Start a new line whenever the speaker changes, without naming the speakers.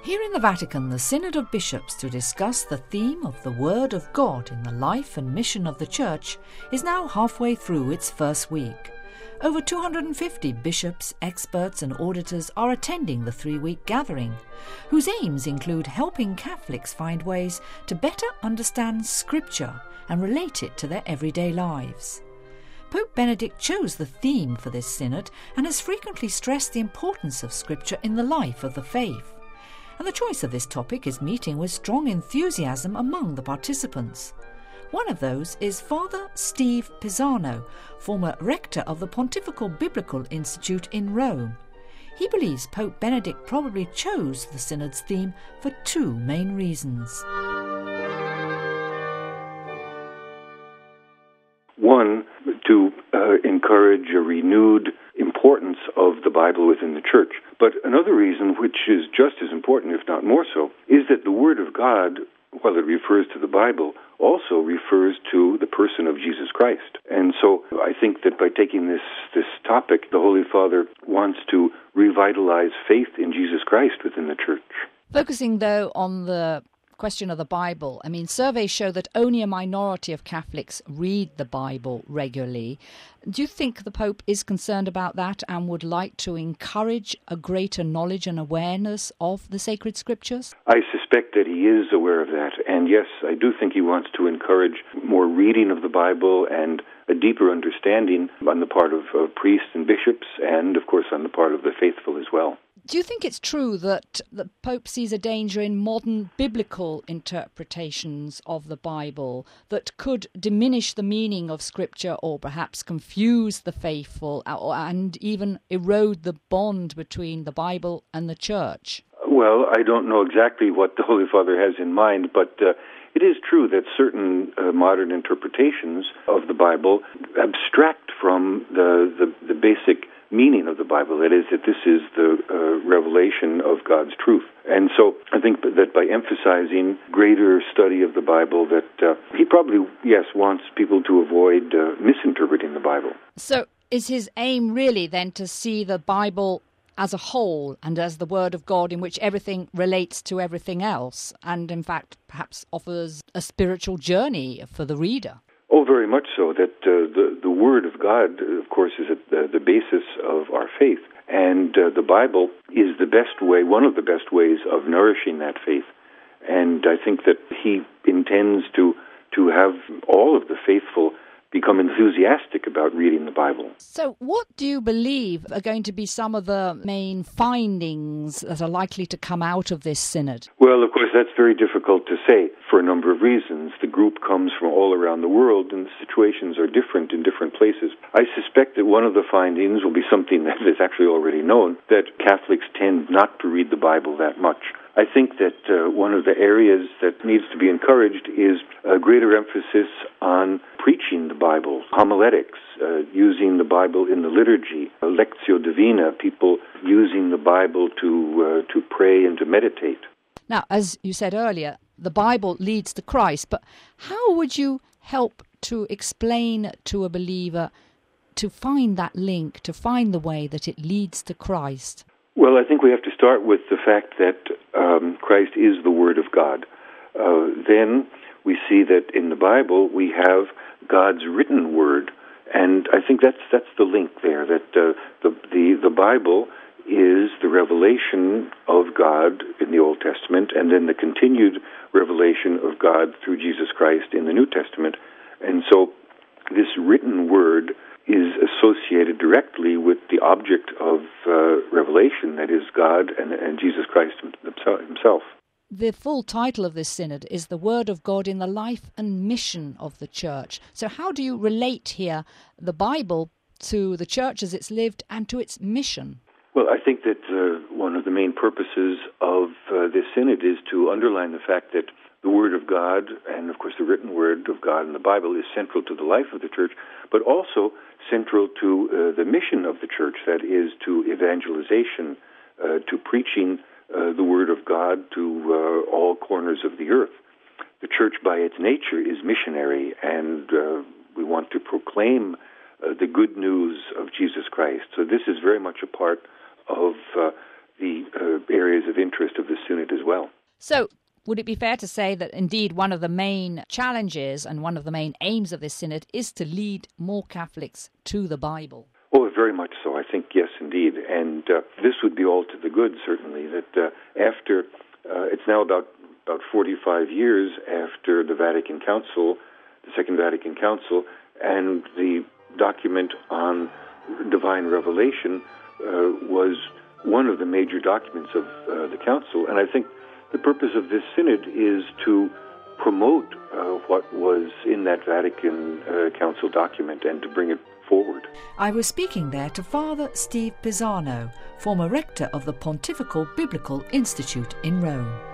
Here in the Vatican, the Synod of Bishops to discuss the theme of the Word of God in the life and mission of the Church is now halfway through its first week. Over 250 bishops, experts and auditors are attending the 3-week gathering, whose aims include helping Catholics find ways to better understand Scripture and relate it to their everyday lives. Pope Benedict chose the theme for this synod and has frequently stressed the importance of Scripture in the life of the faith. And the choice of this topic is meeting with strong enthusiasm among the participants. One of those is Father Steve Pisano, former rector of the Pontifical Biblical Institute in Rome. He believes Pope Benedict probably chose the synod's theme for two main reasons.
One, to encourage a renewed importance of the Bible within the Church. But another reason, which is just as important, if not more so, is that the Word of God, while it refers to the Bible, also refers to the person of Jesus Christ. And so I think that by taking this topic, the Holy Father wants to revitalize faith in Jesus Christ within the Church.
Focusing, though, on the question of the Bible, surveys show that only a minority of Catholics read the Bible regularly. Do you think the Pope is concerned about that and would like to encourage a greater knowledge and awareness of the sacred Scriptures?
I suspect that he is aware of that. And yes, I do think he wants to encourage more reading of the Bible and a deeper understanding on the part of priests and bishops and, of course, on the part of the faithful as well.
Do you think it's true that the Pope sees a danger in modern biblical interpretations of the Bible that could diminish the meaning of Scripture or perhaps confuse the faithful and even erode the bond between the Bible and the Church?
Well, I don't know exactly what the Holy Father has in mind, but it is true that certain modern interpretations of the Bible abstract from the basic meaning of the Bible. That is, that this is the revelation of God's truth. And so I think that by emphasizing greater study of the Bible, that he probably, wants people to avoid misinterpreting the Bible.
So is his aim really then to see the Bible as a whole and as the Word of God in which everything relates to everything else and, in fact, perhaps offers a spiritual journey for the reader?
Oh, very much so. That the Word of God, of course, is at the basis of our faith. And the Bible is the best way, one of the best ways of nourishing that faith. And I think that he intends to have all of the faithful become enthusiastic about reading the Bible.
So what do you believe are going to be some of the main findings that are likely to come out of this synod?
Well, of course, that's very difficult to say for a number of reasons. The group comes from all around the world, and the situations are different in different places. I suspect that one of the findings will be something that is actually already known, that Catholics tend not to read the Bible that much. I think that one of the areas that needs to be encouraged is a greater emphasis on preaching the Bible, homiletics, using the Bible in the liturgy, Lectio Divina, people using the Bible to pray and to meditate.
Now, as you said earlier, the Bible leads to Christ, but how would you help to explain to a believer to find that link, to find the way that it leads to Christ?
Well, I think we have to start with the fact that Christ is the Word of God. Then we see that in the Bible we have God's written Word, and I think that's the link there. That the Bible is the revelation of God in the Old Testament, and then the continued revelation of God through Jesus Christ in the New Testament. And so this written Word is associated directly with the object of revelation, that is God and Jesus Christ himself.
The full title of this synod is The Word of God in the Life and Mission of the Church. So how do you relate here the Bible to the Church as it's lived and to its mission?
Well, I think that one of the main purposes of this synod is to underline the fact that the Word of God, and of course the written Word of God in the Bible, is central to the life of the Church, but also central to the mission of the Church, that is, to evangelization, to preaching the Word of God to all corners of the earth. The Church, by its nature, is missionary, and we want to proclaim the good news of Jesus Christ. So this is very much a part of the areas of interest of the Synod as well.
So, would it be fair to say that indeed one of the main challenges and one of the main aims of this Synod is to lead more Catholics to the Bible?
Oh, very much so. I think, yes, indeed. And this would be all to the good, certainly, that after, it's now about 45 years after the Vatican Council, the Second Vatican Council, and the document on divine revelation was one of the major documents of the Council. And I think the purpose of this Synod is to promote what was in that Vatican Council document and to bring it forward.
I was speaking there to Father Steve Pisano, former rector of the Pontifical Biblical Institute in Rome.